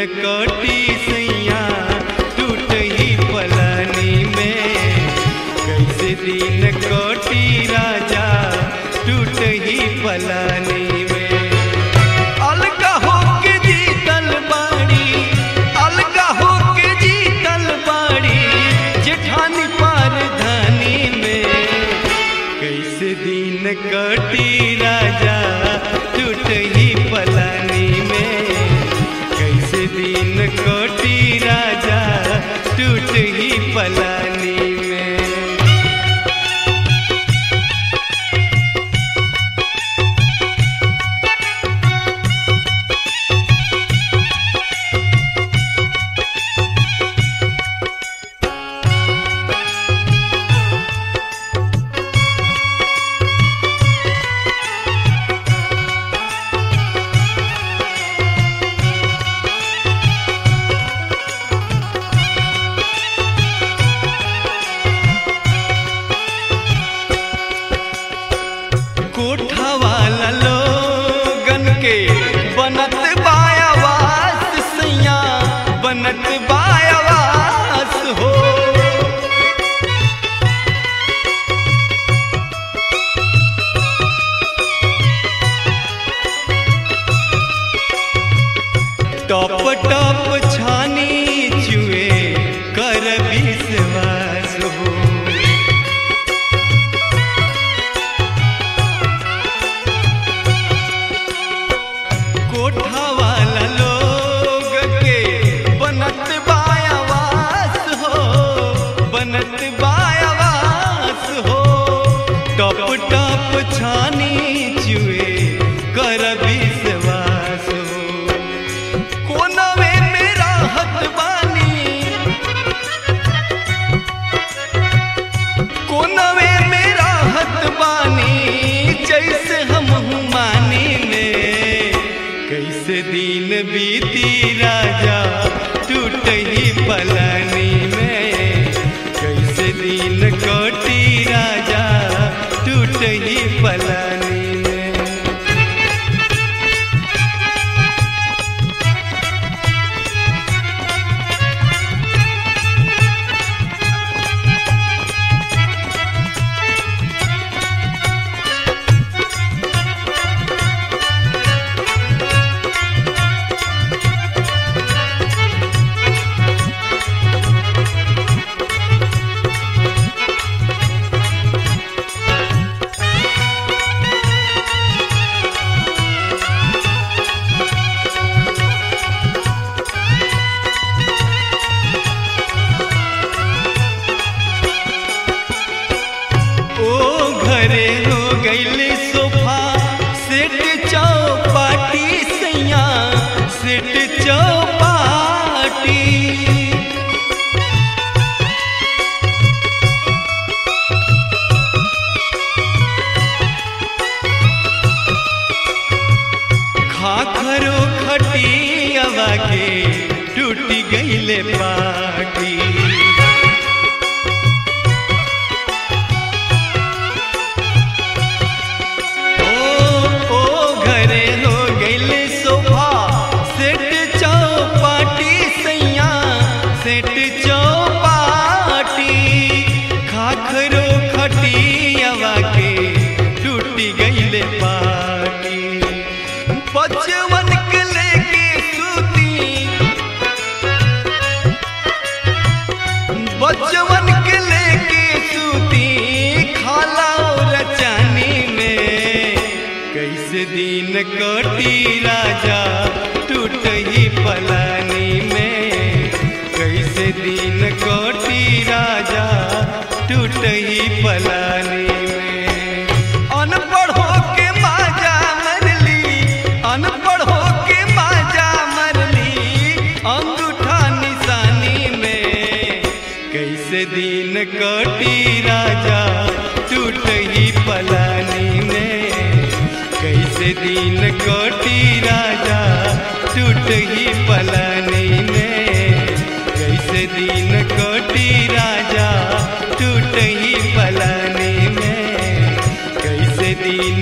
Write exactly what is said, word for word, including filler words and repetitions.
कटी सैया टूट ही पलानी में, कैसे दिन कटी राजा टूट ही पलानी में। अलगा होके जीतल बाड़ी, अलगा होके जीतल बाड़ी जेठानी पारधानी में, कैसे दिन कटी राजा टूट ही पलानी में, कैसे दिन कटी राजा टूट ही पलानी में। कोठा वाला लोगन के बनत बायावास सैया, बनत बायावास हो। टप टप छानी चुए कर विश्वास हो। कोठा वाला लोग के बनत बायावास हो, बनत बायावास हो। टप टप छानी चुए कर विश्वास हो। कोनवे में राहत बानी, कोनवे में राहत बानी जैसे हम हुमानी में, कैसे दिन बीती राजा टूट ही पलानी में, कैसे दिन कटी राजा टूट ही पलानी में। घरे हो गईले सोफा सेट चौपाटी सैया, सेट चौपाटी। खाखरो खटियावा के टूटी गईले पाटी। सेट चौपाटी खाखरो खटियावा के टूटी गईले पाटी। बचवन के लेके सूती, बचवन के लेके सूती खाला और चानी में, कैसे दिन कटी राजा टूट ही पलानी में, कैसे दिन कटी राजा टूट ही पलानी में। अनपढ़ होके माजा मरली, अनपढ़ होके माजा मरली अंगूठा निशानी में, कैसे दिन कटी राजा टूट ही पलानी में, कैसे दिन कटी राजा टूट ही पलानी में, कैसे दिन कटी राजा टूट ही पलानी में, कैसे दिन